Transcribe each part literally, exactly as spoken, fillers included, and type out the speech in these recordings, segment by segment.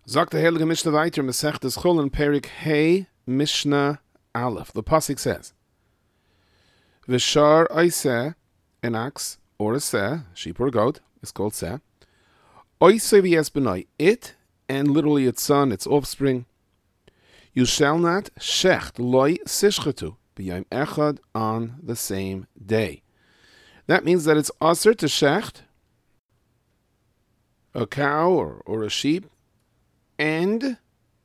Sagt der Heilige Mishnah weiter, Masechtes Chulin, Perik Hey, Mishnah Aleph. The Pasuk says, V'shar oiseh, an ox or a seh, sheep or a goat, is called seh. Oiseh v'yes benai, it, and literally its son, its offspring. You shall not shecht loy sishchetu, b'yom echad, on the same day. That means that it's aser to shecht a cow or, or a sheep, and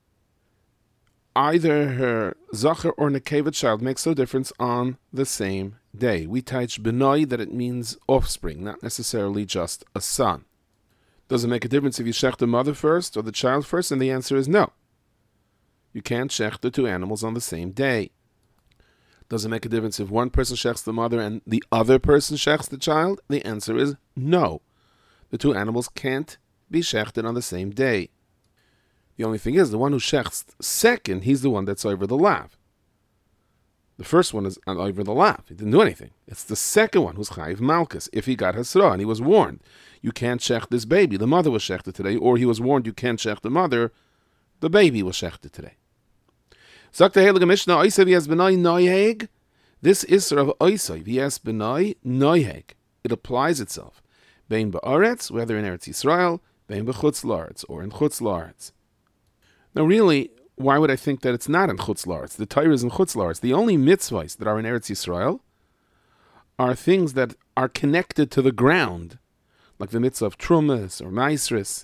either her zacher or nekeva child makes no difference on the same day. We teach benoi that it means offspring, not necessarily just a son. Does it make a difference if you shech the mother first or the child first? And the answer is no. You can't shech the two animals on the same day. Does it make a difference if one person shechs the mother and the other person shechs the child? The answer is no. The two animals can't be shechted on the same day. The only thing is, the one who shechts second, he's the one that's over the lav. The first one is over the lav. He didn't do anything. It's the second one who's chayiv malchus. If he got hasra and he was warned, you can't shech this baby. The mother was shechted today. Or he was warned, you can't shech the mother. The baby was shechted today. Sagt der Heilige Mishnah, Oisei v'yes benai noyheg. This isser of Oisei v'yes benai noyheg. It applies itself. Bein ba'aretz, whether in Eretz Yisrael, bein b'chutz la'aretz, or in chutz la'aretz. Now really, why would I think that it's not in chutz la'aretz? The Torah is in chutz la'aretz. The only mitzvahs that are in Eretz Yisrael are things that are connected to the ground, like the mitzvah of trumas or maisris.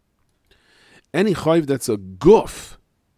Any chayv that's a guf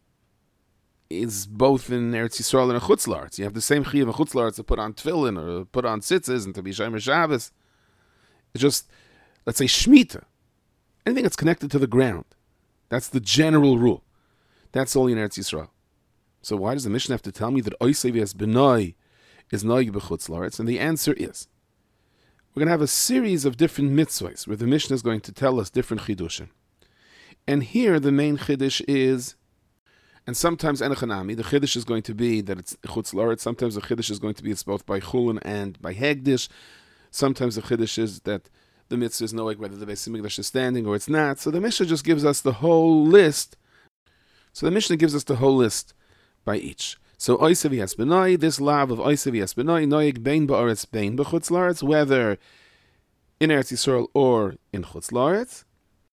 is both in Eretz Yisrael and in chutz la'aretz. You have the same chiyuv in chutz la'aretz to put on tefillin or put on tzitzis and to be shomer Shabbos. It's just, let's say, shmita. Anything that's connected to the ground. That's the general rule. That's only in Eretz Yisrael. So why does the Mishnah have to tell me that Oisei v'yes benai is noig b'chutz la'aretz? And the answer is, we're going to have a series of different mitzvahs where the Mishnah is going to tell us different chidushim. And here the main chiddush is, and sometimes enochanami, the chiddush is going to be that it's chutz la'aretz. Sometimes the chiddush is going to be it's both by chulin and by hegdish. Sometimes the chiddush is that the mitzvah is noig whether the Beis Hamikdash is standing or it's not. So the Mishnah just gives us the whole list. So the Mishnah gives us the whole list by each. So Oisei v'yes benai, this lav of Oisei v'yes benai, noig bein ba'aretz bein b'chutz la'aretz, whether in Eretz Yisrael or in chutz la'aretz.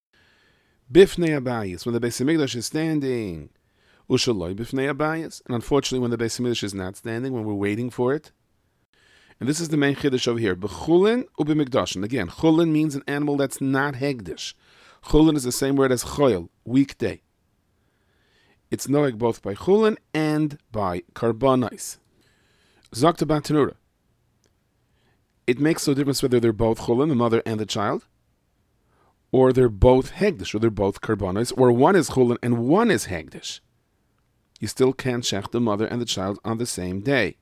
Bifnei abayis, when the Beis Hamikdash is standing, ushaloi bifnei abayis, and unfortunately when the Beis Hamikdash is not standing, when we're waiting for it. And this is the main chiddush over here. B'chulin u'b'mikdashin. Again, chulin means an animal that's not hegdish. Chulin is the same word as choil, weekday. It's noeg both by chulin and by karbanis. Zakta Batanura. It makes no difference whether they're both chulin, the mother and the child, or they're both hegdish, or they're both karbanis, or one is chulin and one is hegdish. You still can't shech the mother and the child on the same day.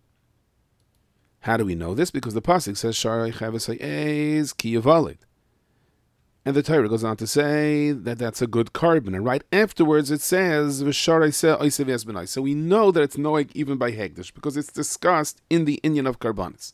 How do we know this? Because the pasuk says Sharai Chavis Hayez Ki Yavalid. And the Torah goes on to say that that's a good carbon. And right afterwards it says V'sharai Se Oisei v'yes benai. So we know that it's noeg even by hegdish because it's discussed in the inyan of karbanis.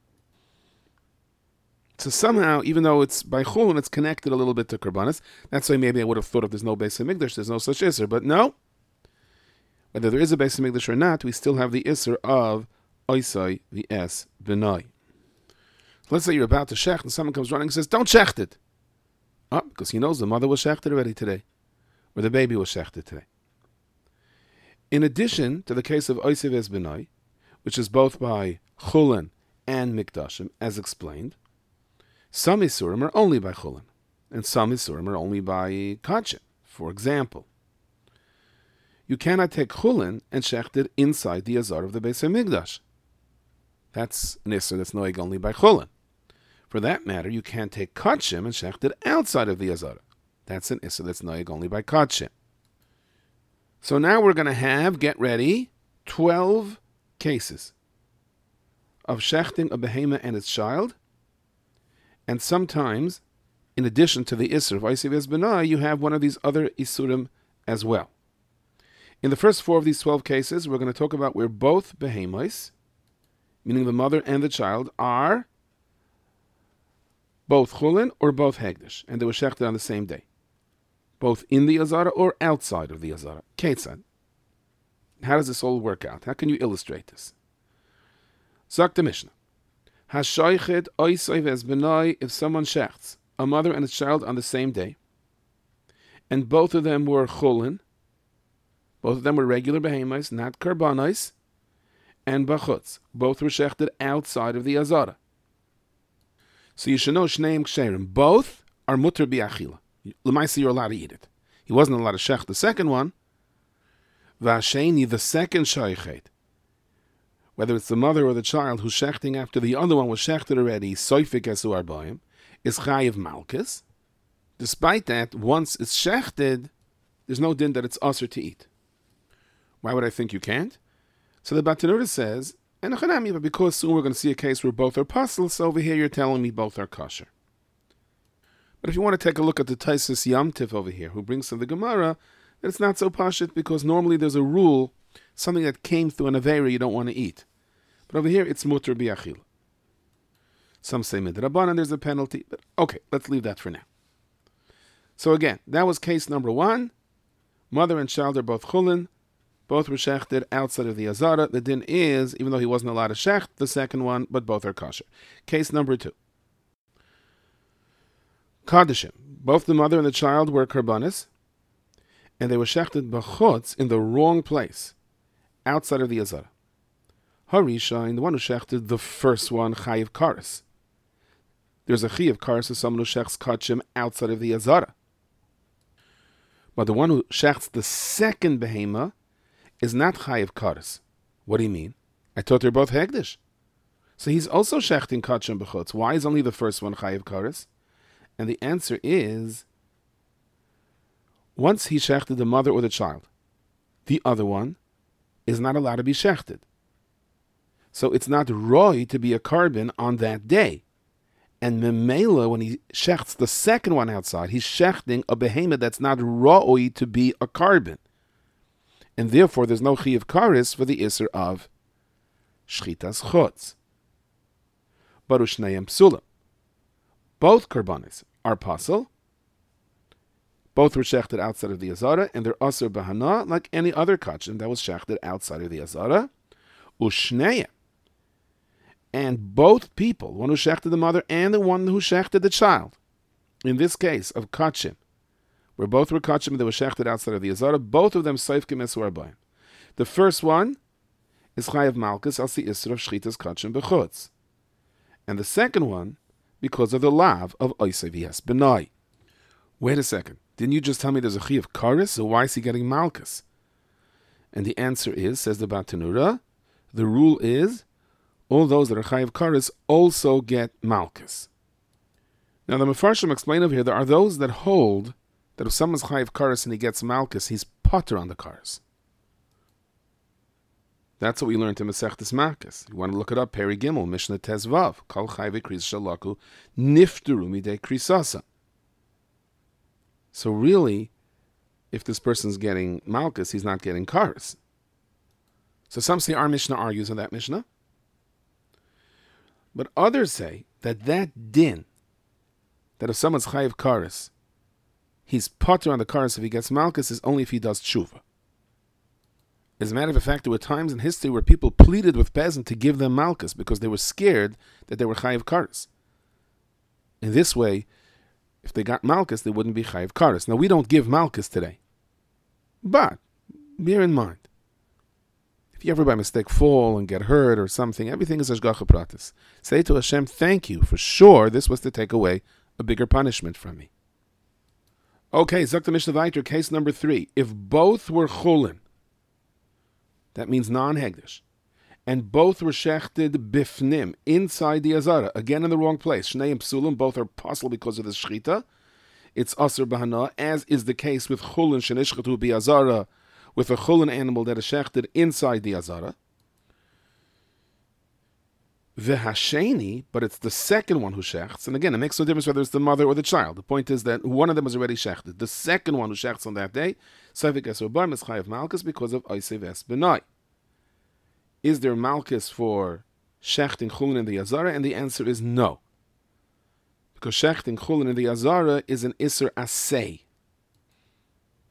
So somehow, even though it's by chulin, it's connected a little bit to karbanis. That's why maybe I would have thought if there's no Beis Hamikdash, there's no such isser. But no, whether there is a Beis Hamikdash or not, we still have the isser of Oisei v'yes benai. Let's say you're about to shecht and someone comes running and says, don't shecht it. Oh, because he knows the mother was shechted already today, or the baby was shechted today. In addition to the case of Oisei v'yes benai, which is both by chulin and mikdashim, as explained, some isurim are only by chulin, and some isurim are only by kachim. For example, you cannot take chulin and shecht it inside the azar of the Beis Hamikdash. That's an isur that's noeg only by chulin. For that matter, you can't take kachim and shecht it outside of the azara. That's an isur that's noeg only by kachim. So now we're going to have, get ready, twelve cases of shechting a behema and its child. And sometimes, in addition to the isur of Oisei v'yes benai, you have one of these other isurim as well. In the first four of these twelve cases, we're going to talk about where both behemos, meaning the mother and the child, are both chulin or both hegdish, and they were shechted on the same day. both in the Azara or outside of the Azara. Ketzad. How does this all work out? How can you illustrate this? Zok the Mishnah. Hashoichet oisay vezbenai, if someone shechts a mother and a child on the same day, and both of them were chulin, both of them were regular behemais, not karbanos, and bachutz, both were shechted outside of the Azara. So you should know shneim ksherim. Both are mutter bi'achila. L'maisa, you're allowed to eat it. He wasn't allowed to shech the second one. V'asheni, the second shoichet, whether it's the mother or the child who's shechting after the other one was shechted already, soifik esu arbaim, is chayiv malchus. Despite that, once it's shechted, there's no din that it's usher to eat. Why would I think you can't? So the Batanura says, and but because soon we're going to see a case where both are puzzle, so over here you're telling me both are kosher. But if you want to take a look at the Taisus Yamtiv over here, who brings to the Gemara, that it's not so pashit because normally there's a rule, something that came through an Aveira you don't want to eat. But over here it's mutter bi'achil. Some say midrabanan, there's a penalty, but okay, let's leave that for now. So again, that was case number one. Mother and child are both chulin. Both were shechted outside of the Azara. The din is, even though he wasn't allowed to shecht the second one, but both are kosher. Case number two. Kadashim. Both the mother and the child were karbanis, and they were shechted b'chutz, in the wrong place, outside of the Azara. Harishain, the one who shechted the first one, chayiv kares. There's a chayiv kares of someone who shechts kachim outside of the Azara. But the one who shechts the second behema is not chayiv kares. What do you mean? I thought they're both hegdish. So he's also shechting kachim b'chutz. Why is only the first one chayiv kares? And the answer is, once he shechted the mother or the child, the other one is not allowed to be shechted. So it's not roy to be a carbon on that day. And memela, when he shechts the second one outside, he's shechting a behemoth that's not roy to be a carbon. And therefore there's no chiyav karis for the isser of shchitas chutz. Baruch shnayim psulim. Both karbanis are pasul. Both were shechted outside of the Azara, and they're asur bahana like any other kachin that was shechted outside of the Azara. Ushneya. And both people, one who shechted the mother and the one who shechted the child, in this case of kachim, where both were kachim that were shechted outside of the Azara, both of them seifkim esu arbaim. The first one is chayav malchus al si isra of shchitas kachim bechutz, and the second one because of the lav of oisei v'yes benai. Wait a second. Didn't you just tell me there's a chi of karis? So why is he getting malchus? And the answer is, says the Batanura, the rule is, all those that are chai of karis also get malchus. Now the Mefarshim explain over here, there are those that hold that if someone's chai of karis and he gets malchus, he's potter on the karis. That's what we learned in Masechtas Malchus. You want to look it up, Peri Gimel, Mishnah Tezvav, Kol chai v'kris shalaku, nifteru midei krisasa. So really, if this person's getting malchus, he's not getting karis. So some say our Mishnah argues on that Mishnah. But others say that that din, that if someone's chayiv karis, he's potter on the karis if he gets malchus, is only if he does tshuva. As a matter of fact, there were times in history where people pleaded with peasant to give them malchus because they were scared that they were chayiv karis. In this way, if they got malchus, they wouldn't be chayiv karis. Now, we don't give malchus today. But, bear in mind, if you ever by mistake fall and get hurt or something, everything is hashgacha pratis. Say to Hashem, thank you. For sure, this was to take away a bigger punishment from me. Okay, Zok the Mishnah Vayter, case number three. If both were chulin, that means non-hegdish, and both were shechted bifnim, inside the Azara, again in the wrong place. Shnei and psulim, both are possible because of the shchita. It's asur bahana, as is the case with chulin shenishchatu bi Azara, with a chulin animal that is shechted inside the Azara. V'hasheni, but it's the second one who shechts, and again, it makes no difference whether it's the mother or the child. The point is that one of them was already shechted. The second one who shechts on that day, Savik Esor Bar is chayav malchus because of Oisei Ves Benai. Is there malchus for shechting chulin in the Azara? And the answer is no. Because shechting chulin in the Azara is an Isser Asay.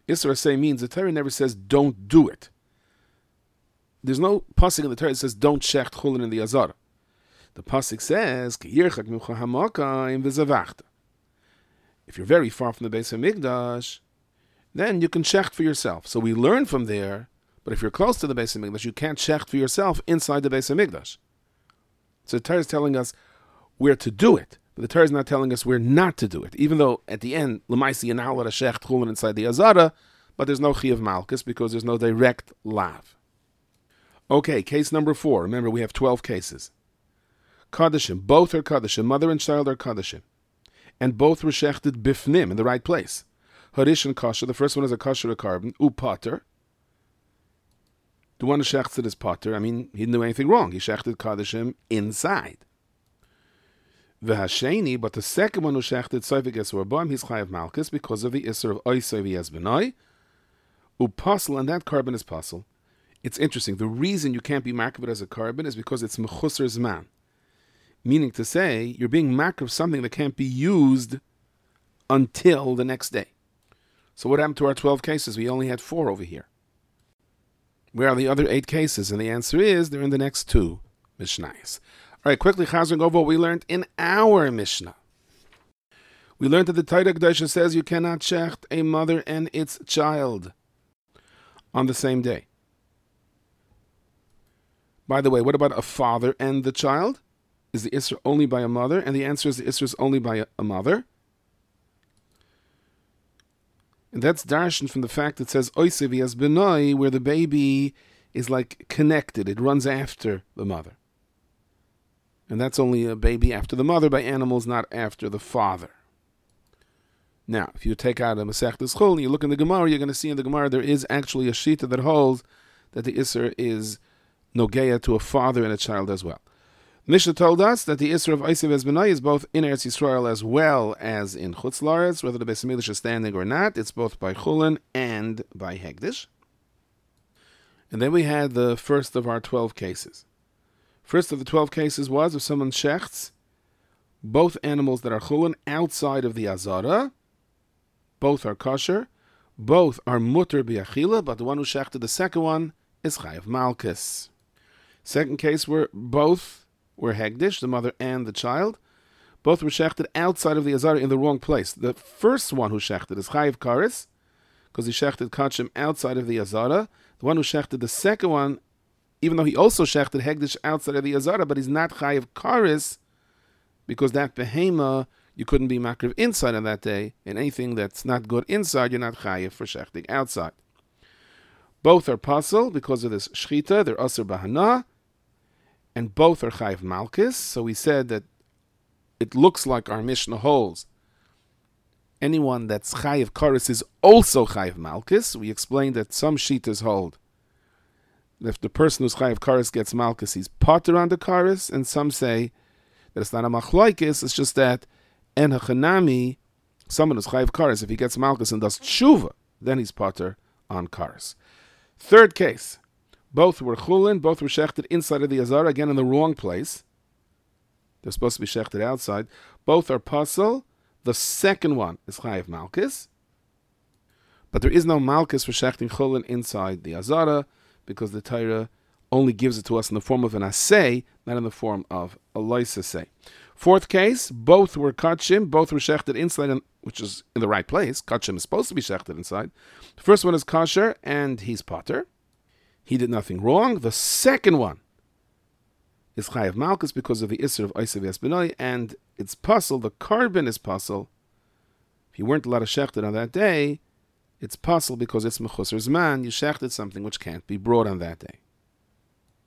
Isser Aseh means the Torah never says don't do it. There's no pasuk in the Torah that says don't shecht chulin in the azara. The pasuk says Ki yirchak mimcha hamakayim v'zavachta. If you're very far from the Beis Hamikdash, then you can shecht for yourself. So we learn from there, but if you're close to the Beis Hamikdash, you can't shecht for yourself inside the Beis Hamikdash. So the Torah is telling us where to do it, but the Torah is not telling us where not to do it. Even though at the end, l'maisi you're not allowed to shecht chulin inside the azara, but there's no chiyuv malchus because there's no direct lav. Okay, case number four. Remember, we have twelve cases. Kadashim, both are kadashim. Mother and child are kadashim. And both were shechted bifnim, in the right place. Harish and kasher, the first one is a kasher, a carbon. U pater. The one who shechted is pater. I mean, he didn't do anything wrong. He shechted kadashim inside. V'hasheni, but the second one who shechted soifik esur bam, he's chayav malchus because of the isur of oisei v'yez benoi. U pasel, and that carbon is pasel. It's interesting. The reason you can't be makriv as a carbon is because it's mechusar zman. Meaning to say, you're being makriv something that can't be used until the next day. So what happened to our twelve cases? We only had four over here. Where are the other eight cases? And the answer is, they're in the next two Mishnayos. All right, quickly, chazering over what we learned in our Mishnah. We learned that the Torah Kedosha says you cannot shecht a mother and its child on the same day. By the way, what about a father and the child? Is the Isser only by a mother? And the answer is the Isser is only by a, a mother. And that's darshan from the fact that it says Oisei v'yez benoi, where the baby is like connected. It runs after the mother. And that's only a baby after the mother by animals, not after the father. Now, if you take out a Masechtas Chul and you look in the Gemara, you're going to see in the Gemara there is actually a shita that holds that the Isser is nogeya to a father and a child as well. Mishnah told us that the Isra of Oisei v'yez benoi is both in Eretz Yisrael as well as in Chutz La'aretz, whether the Beis Hamikdash is standing or not. It's both by Chulin and by Hegdish. And then we had the first of our twelve cases. First of the twelve cases was if someone shechts both animals that are Chulin outside of the Azara, both are kosher, both are mutter bi'achila, but the one who shechted the second one is chayav malchus. Second case where both were hegdish, the mother and the child. Both were shechted outside of the Azara in the wrong place. The first one who shechted is chayav karis, because he shechted kachim outside of the Azara. The one who shechted the second one, even though he also shechted hegdish outside of the Azara, but he's not chayav karis, because that behema, you couldn't be makriv inside on that day, and anything that's not good inside, you're not chayav for shechting outside. Both are pasel because of this shchita, they're aser bahana, and both are chayav malchus. So we said that it looks like our Mishnah holds anyone that's chayav karis is also chayav malchus. We explained that some shitas hold that if the person who's chayav karis gets malchus, he's potter on the karis, and some say that it's not a machlokes, it's just that en hachanami, someone who's chayav karis, if he gets malchus and does tshuva, then he's potter on karis. Third case, both were chulin, both were shechted inside of the Azara, again in the wrong place. They're supposed to be shechted outside. Both are pasel. The second one is chayav malchus. But there is no malchus for shechting chulin inside the Azara, because the Torah only gives it to us in the form of an asay, not in the form of a lois asay. Fourth case, both were kachim, both were shechted inside, which is in the right place. Kachim is supposed to be shechted inside. The first one is kosher, and he's potter. He did nothing wrong. The second one is chayav malchus because of the isser of Oisei v'yez benoi, and it's pasel. The carbon is pasel. If you weren't allowed to shecht it on that day, it's pasel because it's mechusar zman. You shechted something which can't be brought on that day.